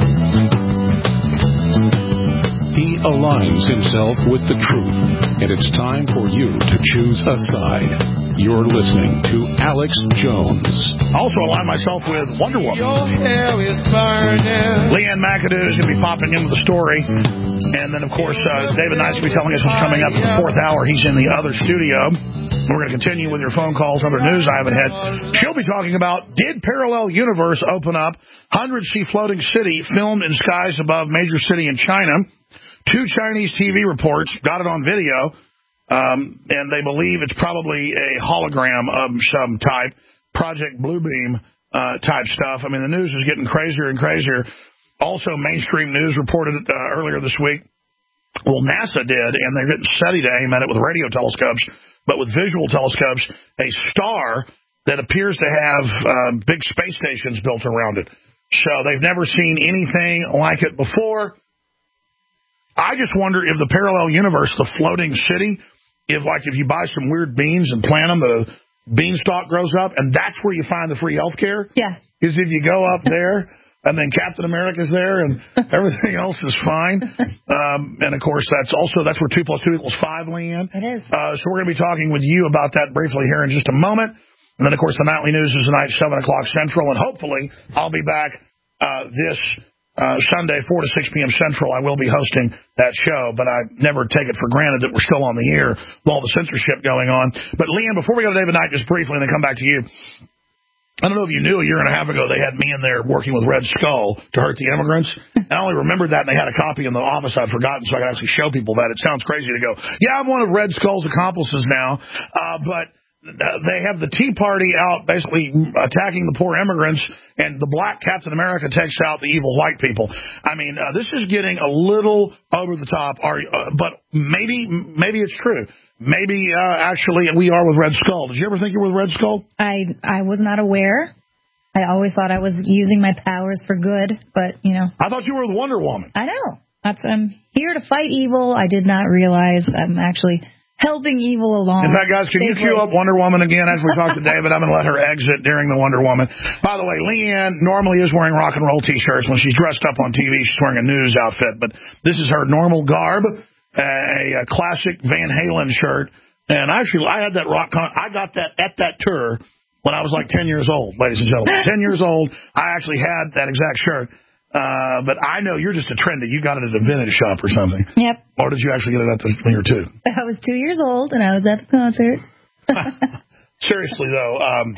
He aligns himself with the truth, and it's time for you to choose a side. You're listening to Alex Jones. I also align myself with Wonder Woman. Leanne McAdoo is going to be popping in with the story. And then, of course, David Knight's going to be telling us what's coming up in the fourth hour. He's in the other studio. We're going to continue with your phone calls, other news I haven't had. She'll be talking about, did Parallel Universe open up? 100-sea floating city filmed in skies above major city in China. 2 Chinese TV reports got it on video, and they believe it's probably a hologram of some type, Project Bluebeam type stuff. I mean, the news is getting crazier and crazier. Also, mainstream news reported earlier this week, well, NASA did, and they're getting SETI to aim at it with radio telescopes, but with visual telescopes, a star that appears to have big space stations built around it. So they've never seen anything like it before. I just wonder if the parallel universe, the floating city, if you buy some weird beans and plant them, the beanstalk grows up, and that's where you find the free health care? Yeah. Is if you go up there, and then Captain America's there, and everything else is fine. And, of course, that's where 2 + 2 = 5, Leanne. It is. So we're going to be talking with you about that briefly here in just a moment. And then, of course, the Nightly News is tonight, 7 o'clock Central. And hopefully I'll be back this Sunday, 4 to 6 p.m. Central. I will be hosting that show, but I never take it for granted that we're still on the air with all the censorship going on. But, Leanne, before we go to David Knight, just briefly, and then come back to you, I don't know if you knew a year and a half ago they had me in there working with Red Skull to hurt the immigrants. I only remembered that, and they had a copy in the office I'd forgotten, so I could actually show people that. It sounds crazy to go, yeah, I'm one of Red Skull's accomplices now, but they have the Tea Party out basically attacking the poor immigrants, and the black Captain America takes out the evil white people. I mean, this is getting a little over the top, but maybe it's true. Maybe, actually, we are with Red Skull. Did you ever think you were with Red Skull? I was not aware. I always thought I was using my powers for good, but, I thought you were with Wonder Woman. I know. I'm here to fight evil. I did not realize I'm actually helping evil along. In fact, guys, can you cue up Wonder Woman again as we talk to David? I'm going to let her exit during the Wonder Woman. By the way, Leanne normally is wearing rock and roll T-shirts. When she's dressed up on TV, she's wearing a news outfit, but this is her normal garb. A classic Van Halen shirt, and actually I had that I got that at that tour when I was like 10 years old, ladies and gentlemen. 10 years old, I actually had that exact shirt, but I know you're just a trendy. You got it at a vintage shop or something. Yep. Or did you actually get it at when you were 2? I was 2 years old, and I was at the concert. Seriously, though,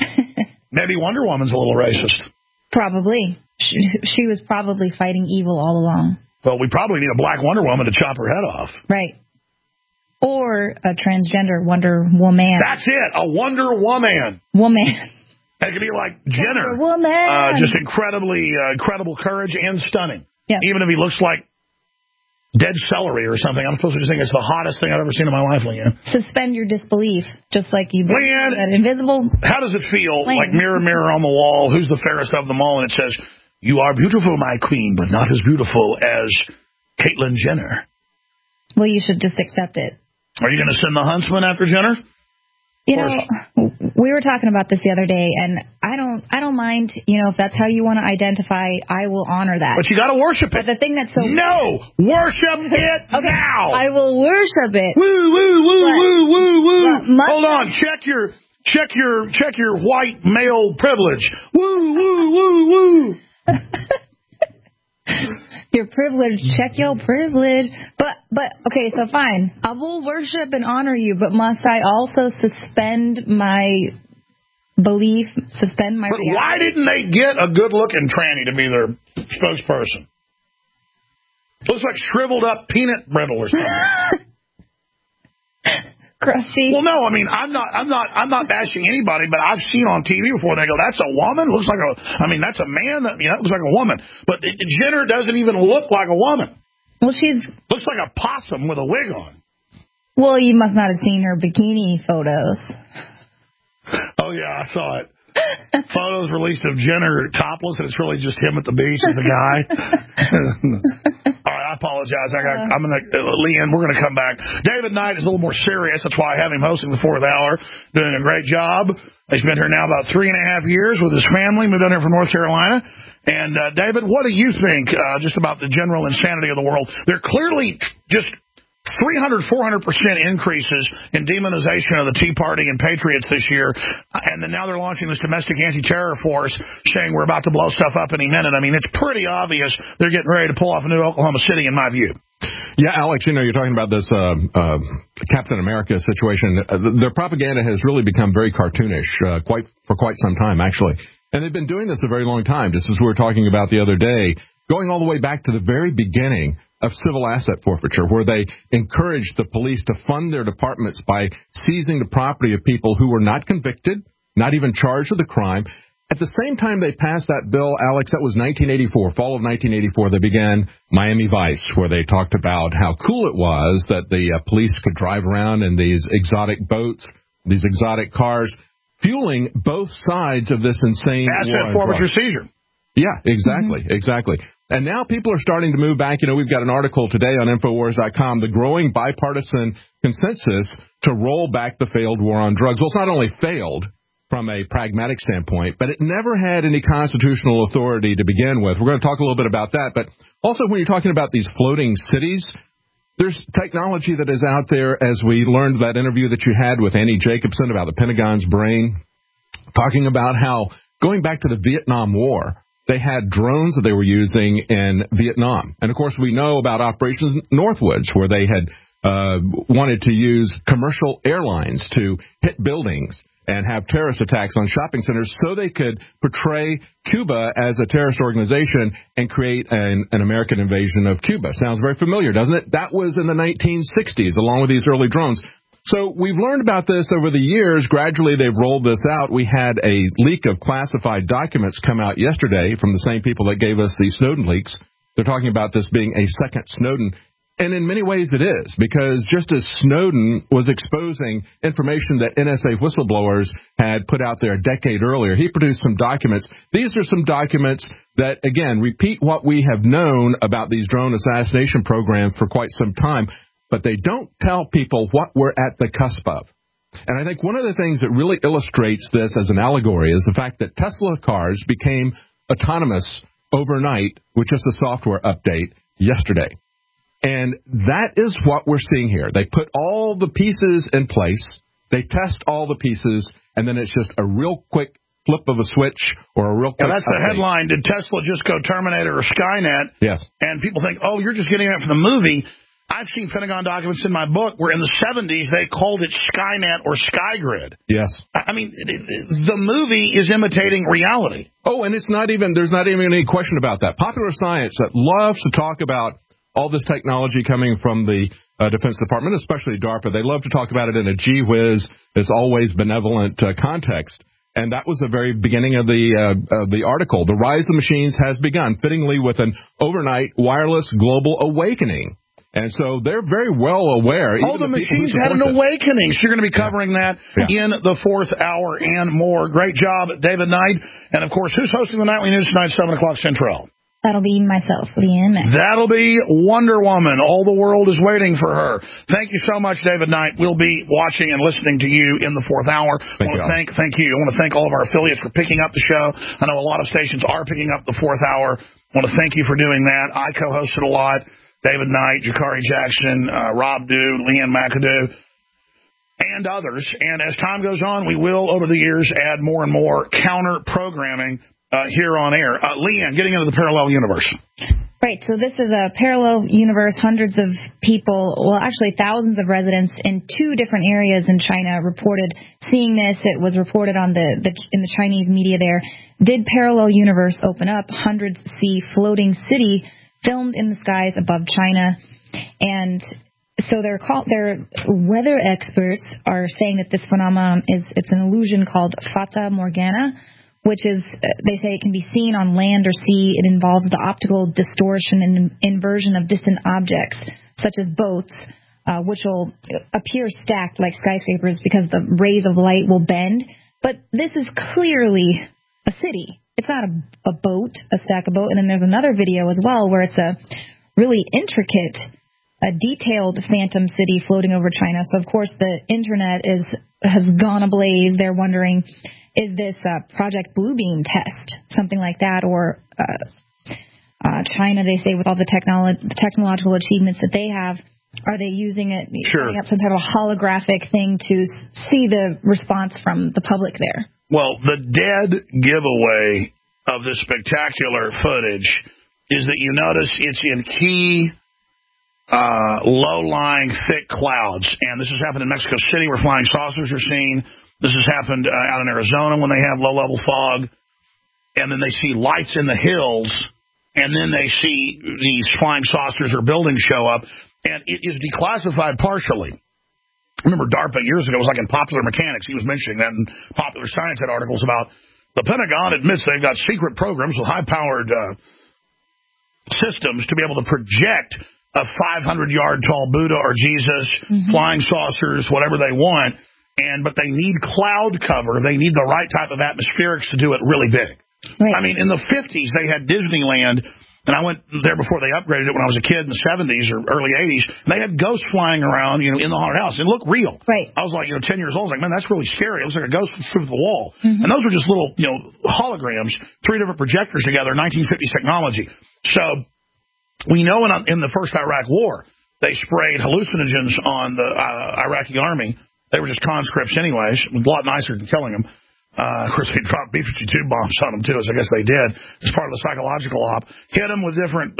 maybe Wonder Woman's a little racist. Probably. She was probably fighting evil all along. Well, we probably need a black Wonder Woman to chop her head off. Right. Or a transgender Wonder Woman. That's it, a Wonder Woman. Woman. It could be like Jenner. Wonder Woman. Just incredible courage and stunning. Yeah. Even if he looks like dead celery or something, I'm supposed to just think it's the hottest thing I've ever seen in my life, Leanne. Suspend your disbelief, just like you believe Leanne, that invisible. How does it feel? Plane. Like mirror, mirror on the wall, who's the fairest of them all? And it says, you are beautiful, my queen, but not as beautiful as Caitlyn Jenner. Well, you should just accept it. Are you going to send the huntsman after Jenner? We were talking about this the other day, and I don't mind, if that's how you want to identify, I will honor that. But you got to worship it. But the thing that's so... No! Worship it okay, now! I will worship it. Woo, woo, woo, woo, woo, woo. Hold on, check your white male privilege. Woo, woo, woo, woo. Your privilege, check your privilege. But okay, so fine. I will worship and honor you, but must I also suspend my belief, suspend my reality? Why didn't they get a good-looking tranny to be their spokesperson? Looks like shriveled up peanut brittle or something. Crusty. Well, no, I mean, I'm not bashing anybody, but I've seen on TV before. They go, that's a woman. Looks like that's a man. That looks like a woman. But Jenner doesn't even look like a woman. Well, looks like a possum with a wig on. Well, you must not have seen her bikini photos. Oh yeah, I saw it. Photos released of Jenner topless, and it's really just him at the beach as a guy. All right, I apologize. Leanne, we're gonna come back. David Knight is a little more serious. That's why I have him hosting the 4th hour, doing a great job. He's been here now about 3.5 years with his family. Moved down here from North Carolina. And David, what do you think just about the general insanity of the world? They're clearly just 300-400% increases in demonization of the Tea Party and Patriots this year, and then now they're launching this domestic anti-terror force saying we're about to blow stuff up any minute. I mean, it's pretty obvious they're getting ready to pull off a new Oklahoma City, in my view. Yeah, Alex, you're talking about this Captain America situation. Their propaganda has really become very cartoonish for quite some time, actually. And they've been doing this a very long time, just as we were talking about the other day, going all the way back to the very beginning of civil asset forfeiture, where they encouraged the police to fund their departments by seizing the property of people who were not convicted, not even charged with a crime. At the same time they passed that bill, Alex, that was 1984, fall of 1984, they began Miami Vice, where they talked about how cool it was that the police could drive around in these exotic boats, these exotic cars, fueling both sides of this insane asset forfeiture seizure. Yeah, exactly, exactly. And now people are starting to move back. We've got an article today on Infowars.com, the growing bipartisan consensus to roll back the failed war on drugs. Well, it's not only failed from a pragmatic standpoint, but it never had any constitutional authority to begin with. We're going to talk a little bit about that. But also when you're talking about these floating cities, there's technology that is out there, as we learned that interview that you had with Annie Jacobson about the Pentagon's brain, talking about how going back to the Vietnam War, they had drones that they were using in Vietnam. And, of course, we know about Operation Northwoods, where they had wanted to use commercial airlines to hit buildings and have terrorist attacks on shopping centers so they could portray Cuba as a terrorist organization and create an American invasion of Cuba. Sounds very familiar, doesn't it? That was in the 1960s, along with these early drones. So we've learned about this over the years. Gradually, they've rolled this out. We had a leak of classified documents come out yesterday from the same people that gave us the Snowden leaks. They're talking about this being a second Snowden. And in many ways it is, because just as Snowden was exposing information that NSA whistleblowers had put out there a decade earlier, he produced some documents. These are some documents that, again, repeat what we have known about these drone assassination programs for quite some time. But they don't tell people what we're at the cusp of. And I think one of the things that really illustrates this as an allegory is the fact that Tesla cars became autonomous overnight with just a software update yesterday. And that is what we're seeing here. They put all the pieces in place, they test all the pieces, and then it's just a real quick flip of a switch or a real quick that's update. The headline. Did Tesla just go Terminator or Skynet? Yes. And people think, oh, you're just getting it from the movie. I've seen Pentagon documents in my book where in the 70s they called it Skynet or SkyGrid. Yes. I mean, the movie is imitating reality. Oh, and there's not even any question about that. Popular Science that loves to talk about all this technology coming from the Defense Department, especially DARPA. They love to talk about it in a gee whiz, as always benevolent context. And that was the very beginning of the article. The rise of machines has begun, fittingly with an overnight wireless global awakening. And so they're very well aware. Oh, the machines had an awakening. So you're going to be covering that in the fourth hour and more. Great job, David Knight. And, of course, who's hosting the Nightly News tonight, 7 o'clock Central? That'll be myself, Leanne. That'll be Wonder Woman. All the world is waiting for her. Thank you so much, David Knight. We'll be watching and listening to you in the fourth hour. Thank you. Thank you. I want to thank all of our affiliates for picking up the show. I know a lot of stations are picking up the fourth hour. I want to thank you for doing that. I co-hosted a lot. David Knight, Jakari Jackson, Rob Dew, Leanne McAdoo, and others. And as time goes on, we will, over the years, add more and more counter-programming here on air. Leanne, getting into the parallel universe. Right, so this is a parallel universe. Hundreds of people, well, actually thousands of residents in 2 different areas in China reported seeing this. It was reported on in the Chinese media there. Did parallel universe open up? Hundreds see floating city filmed in the skies above China. And so their weather experts are saying that this phenomenon it's an illusion called Fata Morgana, which is, they say it can be seen on land or sea. It involves the optical distortion and inversion of distant objects, such as boats, which will appear stacked like skyscrapers because the rays of light will bend. But this is clearly a city. It's not a boat, a stack of boat. And then there's another video as well where it's a really intricate, a detailed phantom city floating over China. So, of course, the Internet has gone ablaze. They're wondering, is this Project Bluebeam test, something like that? Or China, they say, with all the technological achievements that they have, are they using it, setting up some type of holographic thing to see the response from the public there? Well, the dead giveaway of this spectacular footage is that you notice it's in key, low-lying, thick clouds. And this has happened in Mexico City where flying saucers are seen. This has happened out in Arizona when they have low-level fog. And then they see lights in the hills, and then they see these flying saucers or buildings show up. And it is declassified partially. I remember DARPA years ago, it was like in Popular Mechanics. He was mentioning that, and Popular Science had articles about the Pentagon admits they've got secret programs with high-powered systems to be able to project a 500-yard tall Buddha or Jesus, flying saucers, whatever they want. But they need cloud cover. They need the right type of atmospherics to do it really big. Right. I mean, in the 50s, they had Disneyland And I went there before they upgraded it when I was a kid in the 70s or early 80s. And they had ghosts flying around, in the haunted house. It looked real. Right. I was like, 10 years old. I was like, man, that's really scary. It was like a ghost through the wall. And those were just little, holograms, 3 different projectors together, 1950s technology. So we know in the first Iraq war, they sprayed hallucinogens on the Iraqi army. They were just conscripts anyways. A lot nicer than killing them. Of course, they dropped B-52 bombs on them, too, as I guess they did, as part of the psychological op. Hit them with different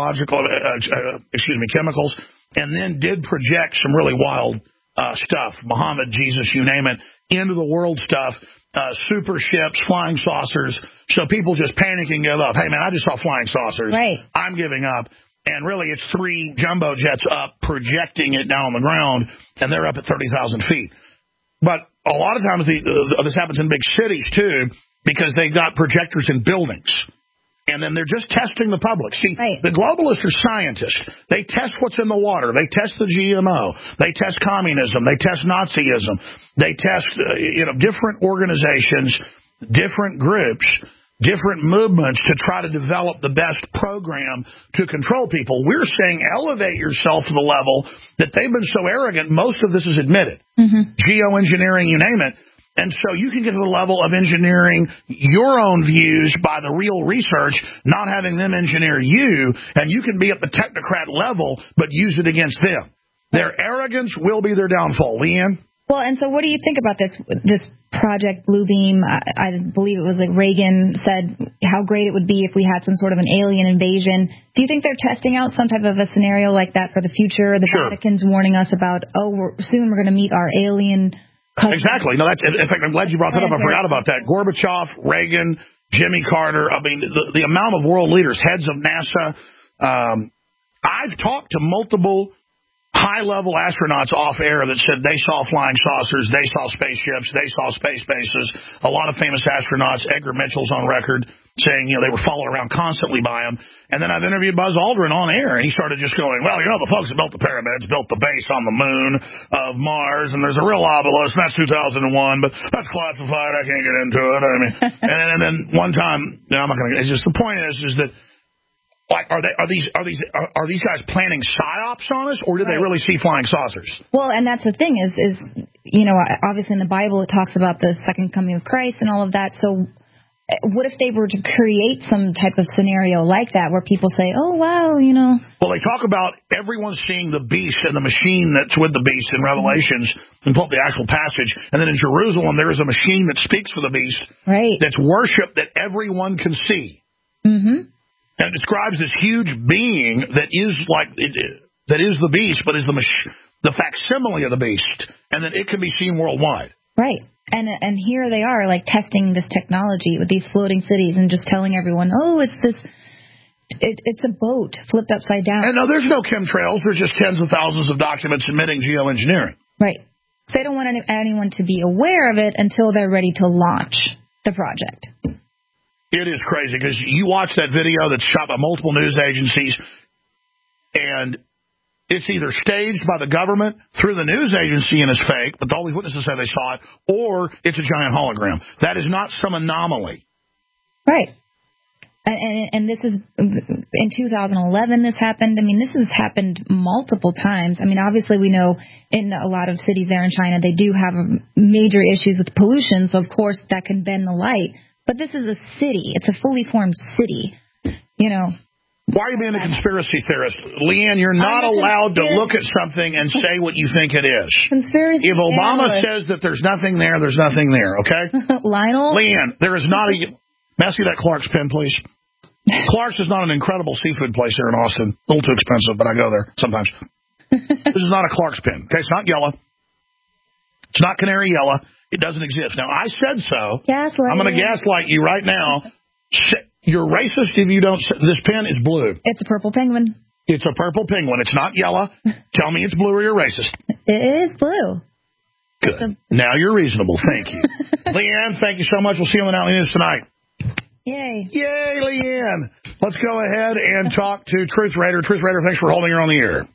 chemicals, and then did project some really wild stuff, Muhammad, Jesus, you name it, into the world stuff, super ships, flying saucers, so people just panic and give up. Hey, man, I just saw flying saucers. Right. I'm giving up. And really, it's 3 jumbo jets up projecting it down on the ground, and they're up at 30,000 feet. But a lot of times this happens in big cities, too, because they've got projectors in buildings. And then they're just testing the public. See, The globalists are scientists. They test what's in the water. They test the GMO. They test communism. They test Nazism. They test, different organizations, different groups, different movements to try to develop the best program to control people. We're saying elevate yourself to the level that they've been so arrogant, most of this is admitted. Geoengineering, you name it. And so you can get to the level of engineering your own views by the real research, not having them engineer you, and you can be at the technocrat level, but use it against them. Their arrogance will be their downfall. Leanne? Well, and so what do you think about this Project Bluebeam? I believe it was like Reagan said how great it would be if we had some sort of an alien invasion. Do you think they're testing out some type of a scenario like that for the future? The Vatican's warning us about, soon we're going to meet our alien cousins. Exactly. No, in fact, I'm glad you brought that up. I forgot about that. Gorbachev, Reagan, Jimmy Carter. I mean, the amount of world leaders, heads of NASA. I've talked to multiple high-level astronauts off air that said they saw flying saucers, they saw spaceships, they saw space bases. A lot of famous astronauts, Edgar Mitchell's on record saying, they were followed around constantly by them. And then I've interviewed Buzz Aldrin on air, and he started just going, well, the folks that built the pyramids built the base on the moon of Mars, and there's a real obelisk, and that's 2001, but that's classified, I can't get into it. I mean, and then one time, I'm not going to, it's just the point is that, like, are these guys planning psyops on us, or do they really see flying saucers? Well, and that's the thing is obviously in the Bible it talks about the second coming of Christ and all of that. So what if they were to create some type of scenario like that where people say, oh, wow, Well, they talk about everyone seeing the beast and the machine that's with the beast in Revelations and pull up the actual passage. And then in Jerusalem, there is a machine that speaks for the beast. Right. That's worship that everyone can see. Mm-hmm. And it describes this huge being that is that is the beast, but is the facsimile of the beast, and that it can be seen worldwide. Right. And here they are, like, testing this technology with these floating cities and just telling everyone, it's a boat flipped upside down. And no, there's no chemtrails. There's just tens of thousands of documents admitting geoengineering. Right. So they don't want anyone to be aware of it until they're ready to launch the project. It is crazy because you watch that video that's shot by multiple news agencies, and it's either staged by the government through the news agency and is fake, but all these witnesses say they saw it, or it's a giant hologram. That is not some anomaly. Right. And this is in 2011 this happened. I mean, this has happened multiple times. I mean, obviously we know in a lot of cities there in China, they do have major issues with pollution, so of course that can bend the light. But this is a city. It's a fully formed city, Why are you being a conspiracy theorist? Leanne, you're not allowed to look at something and say what you think it is. Conspiracy If Obama says that there's nothing there, there's nothing there, okay? Lionel? Leanne, there is not a... May I see that Clark's pen, please? Clark's is not an incredible seafood place here in Austin. A little too expensive, but I go there sometimes. This is not a Clark's pen. Okay, it's not yellow. It's not canary yellow. It doesn't exist. Now, I said so. Gaslight. I'm going to gaslight you right now. You're racist if you don't... This pen is blue. It's a purple penguin. It's a purple penguin. It's not yellow. Tell me it's blue or you're racist. It is blue. Good. Now you're reasonable. Thank you. Leanne, thank you so much. We'll see you on the Nightly News tonight. Yay. Yay, Leanne. Let's go ahead and talk to Truth Raider. Truth Raider, thanks for holding her on the air.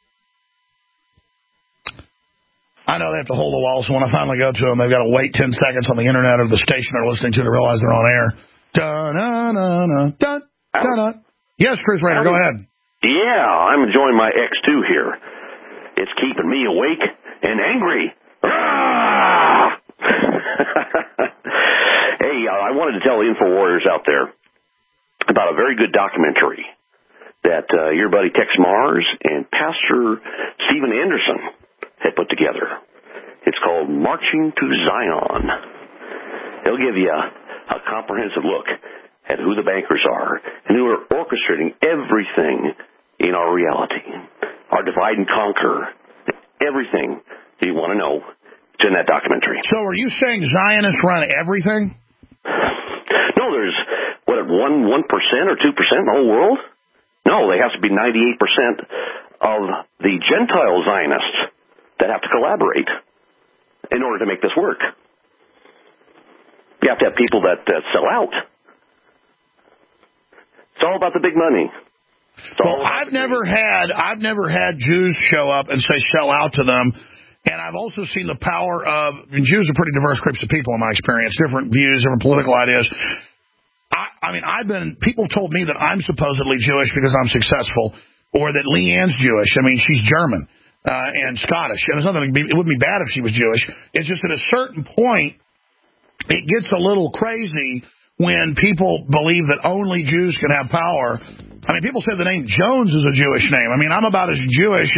I know they have to hold the wall, so when I finally go to them, they've got to wait 10 seconds on the internet of the station they're listening to realize they're on air. Da-na-na-na, da-da-da. Yes, Truth Raider, go ahead. Yeah, I'm enjoying my X2 here. It's keeping me awake and angry. Hey, I wanted to tell the InfoWarriors out there about a very good documentary that your buddy Tex Mars and Pastor Steven Anderson had put together. It's called Marching to Zion. It'll give you a comprehensive look at who the bankers are and who are orchestrating everything in our reality. Our divide and conquer, everything that you want to know. It's in that documentary. So are you saying Zionists run everything? No, there's, 1% or 2% in the whole world? No, they have to be 98% of the Gentile Zionists that have to collaborate in order to make this work. You have to have people that sell out. It's all about the big money. Well, I've never had Jews show up and say sell out to them. And I've also seen the power of, Jews are pretty diverse groups of people in my experience, different views, different political ideas. People told me that I'm supposedly Jewish because I'm successful, or that Leanne's Jewish. I mean, she's German and Scottish. And it wouldn't be bad if she was Jewish. It's just at a certain point, it gets a little crazy when people believe that only Jews can have power. I mean, people say the name Jones is a Jewish name. I mean, I'm about as Jewish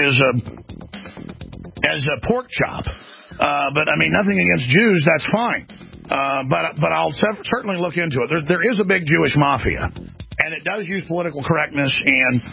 as a pork chop. But, I mean, nothing against Jews, that's fine. But I'll certainly look into it. There is a big Jewish mafia, and it does use political correctness, and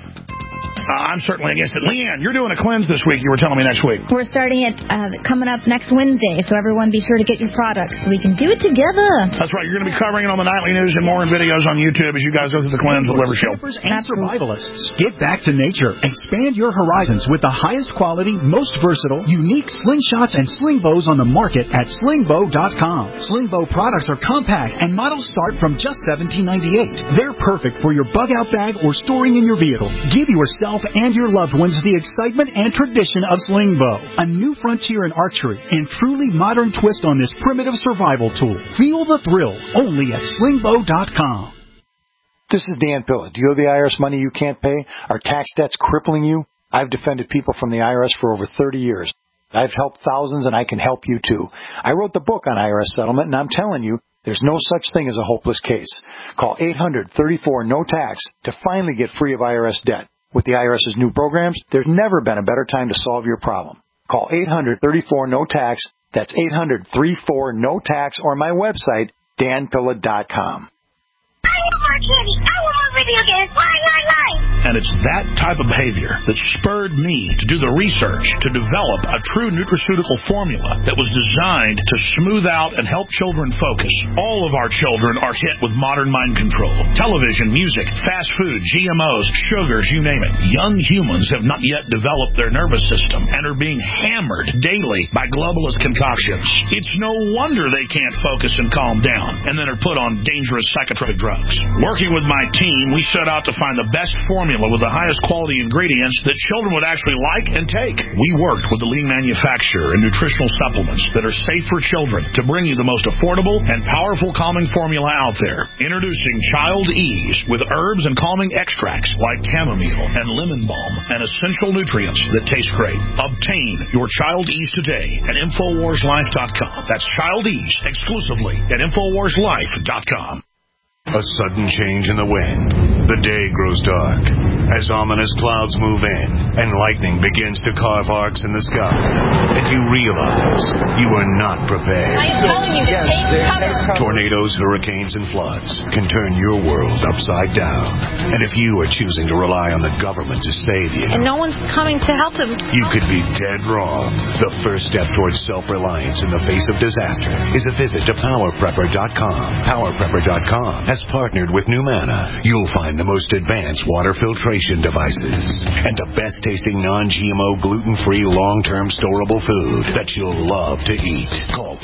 I'm certainly against it. Leanne, you're doing a cleanse this week, you were telling me next week. We're starting it coming up next Wednesday, so everyone be sure to get your products so we can do it together. That's right. You're going to be covering it on the Nightly News and more in videos on YouTube as you guys go through the cleanse with Liver Shield. And survivalists. Get back to nature. Expand your horizons with the highest quality, most versatile, unique slingshots and sling bows on the market at slingbow.com. Slingbow products are compact and models start from just $17.98. They're perfect for your bug-out bag or storing in your vehicle. Give yourself and your loved ones the excitement and tradition of Slingbow, a new frontier in archery and truly modern twist on this primitive survival tool. Feel the thrill only at slingbow.com. This is Dan Pilla. Do you owe the IRS money you can't pay? Are tax debts crippling you? I've defended people from the IRS for over 30 years. I've helped thousands, and I can help you too. I wrote the book on IRS settlement, and I'm telling you, there's no such thing as a hopeless case. Call 800-34-NO-TAX to finally get free of IRS debt. With the IRS's new programs, there's never been a better time to solve your problem. Call 800-34-NO-TAX. That's 800-34-NO-TAX, or my website, danpilla.com. I want more candy. I want more video games. Why? And it's that type of behavior that spurred me to do the research to develop a true nutraceutical formula that was designed to smooth out and help children focus. All of our children are hit with modern mind control. Television, music, fast food, GMOs, sugars, you name it. Young humans have not yet developed their nervous system and are being hammered daily by globalist concoctions. It's no wonder they can't focus and calm down and then are put on dangerous psychotropic drugs. Working with my team, we set out to find the best formula with the highest quality ingredients that children would actually like and take. We worked with the leading manufacturer in nutritional supplements that are safe for children to bring you the most affordable and powerful calming formula out there. Introducing Child Ease with herbs and calming extracts like chamomile and lemon balm and essential nutrients that taste great. Obtain your Child Ease today at InfoWarsLife.com. That's Child Ease exclusively at InfoWarsLife.com. A sudden change in the wind. The day grows dark as ominous clouds move in and lightning begins to carve arcs in the sky. And you realize you are not prepared. I'm telling you to take cover. Tornadoes, hurricanes, and floods can turn your world upside down. And if you are choosing to rely on the government to save you, And no one's coming to help him. you could be dead wrong. The first step towards self-reliance in the face of disaster is a visit to PowerPrepper.com. PowerPrepper.com has partnered with Numana. You'll find the most advanced water filtration devices and the best-tasting non-GMO, gluten-free, long-term storable food that you'll love to eat. Call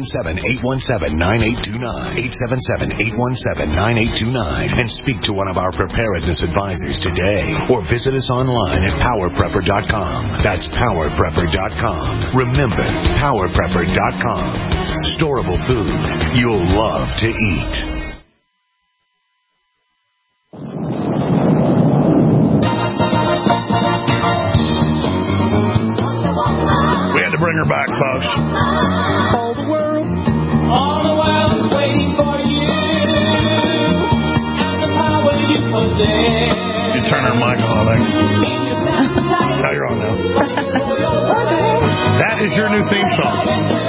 877-817-9829. 877-817-9829 and speak to one of our preparedness advisors today, or visit us online at PowerPrepper.com. That's PowerPrepper.com. Remember, PowerPrepper.com. Storable food you'll love to eat. to bring her back, folks. All the world is waiting for you. And the power you possess. You turn her mic on, I think. Now you're on now. That is your new theme song.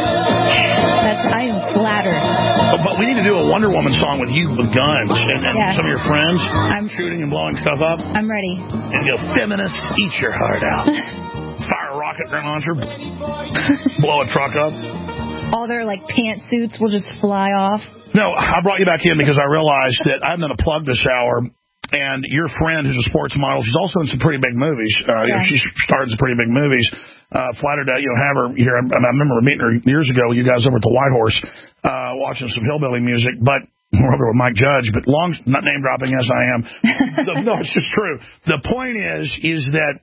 I am flattered. But we need to do a Wonder Woman song with you with guns and some of your friends shooting and blowing stuff up. I'm ready. And go, feminists, eat your heart out. Fire a rocket launcher, blow a truck up. All their pantsuits will just fly off. No, I brought you back in because I realized that I haven't done a plug this hour. And your friend, who's a sports model, she's also in some pretty big movies. She starred in some pretty big movies. Flattered to have her here. I remember meeting her years ago with you guys over at the White Horse, watching some hillbilly music. But we're over with Mike Judge. But not name dropping as I am. No, it's just true. The point is that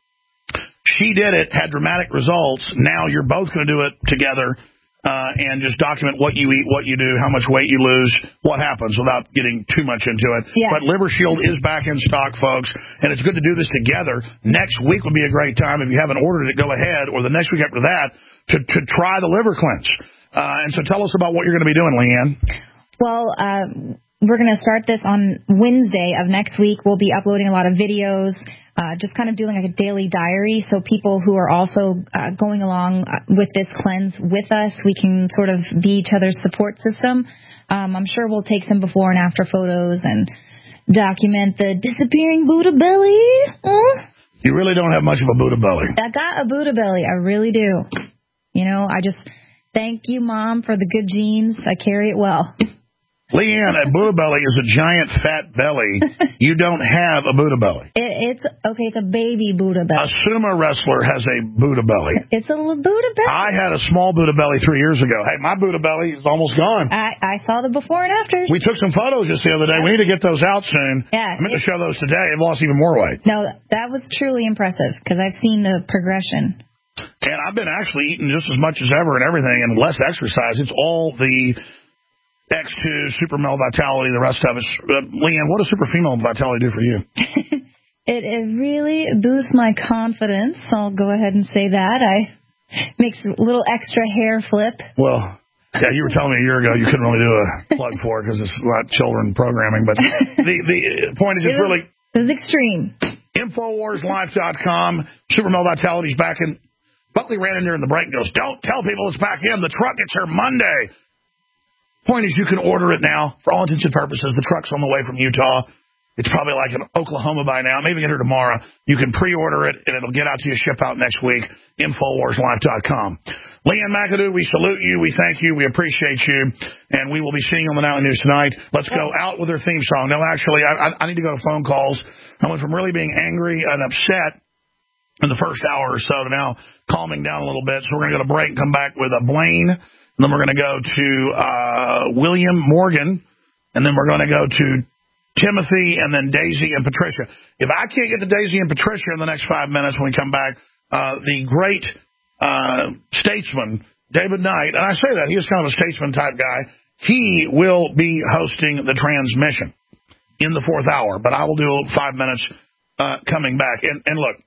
she did it, had dramatic results. Now you're both going to do it together. And just document what you eat, what you do, how much weight you lose, what happens without getting too much into it. Yeah. But Liver Shield is back in stock, folks, and it's good to do this together. Next week would be a great time if you haven't ordered it, go ahead, or the next week after that to try the liver cleanse. And so tell us about what you're going to be doing, Leanne. Well, we're going to start this on Wednesday of next week. We'll be uploading a lot of videos. Just kind of doing a daily diary, so people who are also going along with this cleanse with us, we can sort of be each other's support system. I'm sure we'll take some before and after photos and document the disappearing Buddha belly. You really don't have much of a Buddha belly. I got a Buddha belly. I really do. I just thank you, Mom, for the good genes. I carry it well. Leanne, a Buddha belly is a giant fat belly. You don't have a Buddha belly. It's a baby Buddha belly. A sumo wrestler has a Buddha belly. It's a little Buddha belly. I had a small Buddha belly 3 years ago. Hey, my Buddha belly is almost gone. I saw the before and afters. We took some photos just the other day. We need to get those out soon. Yeah. I meant to show those today. I've lost even more weight. No, that was truly impressive because I've seen the progression. And I've been actually eating just as much as ever and everything and less exercise. It's all the X2, Super Male Vitality, the rest of it. Leanne, what does Super Female Vitality do for you? It really boosts my confidence. I'll go ahead and say that. Makes a little extra hair flip. Well, yeah, you were telling me a year ago you couldn't really do a plug for it because it's not children programming. But the point is, it was extreme. InfoWarsLife.com. Super Male Vitality's back in. Buckley ran in there in the break and goes, don't tell people it's back in. The truck gets here Monday. Point is, you can order it now. For all intents and purposes, the truck's on the way from Utah. It's probably like in Oklahoma by now. Maybe get here tomorrow. You can pre-order it, and it'll get out to you, ship out next week. InfoWarsLife.com. Leanne McAdoo, we salute you. We thank you. We appreciate you. And we will be seeing you on the Nightly News tonight. Let's go out with our theme song. No, actually, I need to go to phone calls. I went from really being angry and upset in the first hour or so to now calming down a little bit. So we're going to go to break and come back with a Blaine. And then we're going to go to William Morgan, and then we're going to go to Timothy, and then Daisy and Patricia. If I can't get to Daisy and Patricia in the next 5 minutes when we come back, the great statesman, David Knight, and I say that, he is kind of a statesman-type guy, he will be hosting the transmission in the fourth hour, but I will do 5 minutes coming back. And look,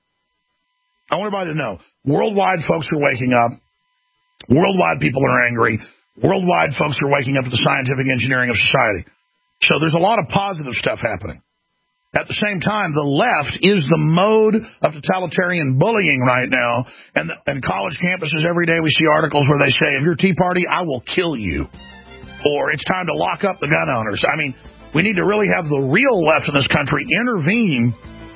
I want everybody to know, worldwide folks are waking up. Worldwide people are angry. Worldwide folks are waking up to the scientific engineering of society. So there's a lot of positive stuff happening. At the same time, the left is the mode of totalitarian bullying right now. And college campuses, every day we see articles where they say, if you're Tea Party, I will kill you. Or it's time to lock up the gun owners. I mean, we need to really have the real left in this country intervene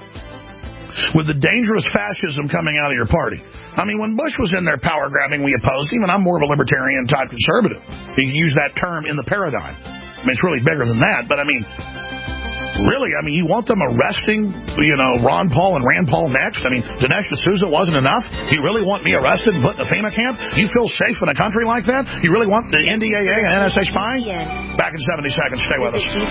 with the dangerous fascism coming out of your party. I mean, when Bush was in there power grabbing, we opposed him, and I'm more of a libertarian type conservative. You can use that term in the paradigm. I mean, it's really bigger than that, but I mean, really, you want them arresting, Ron Paul and Rand Paul next? I mean, Dinesh D'Souza wasn't enough? You really want me arrested and put in a FEMA camp? You feel safe in a country like that? You really want the NDAA and NSA spying? Back in 70 seconds. Stay with us.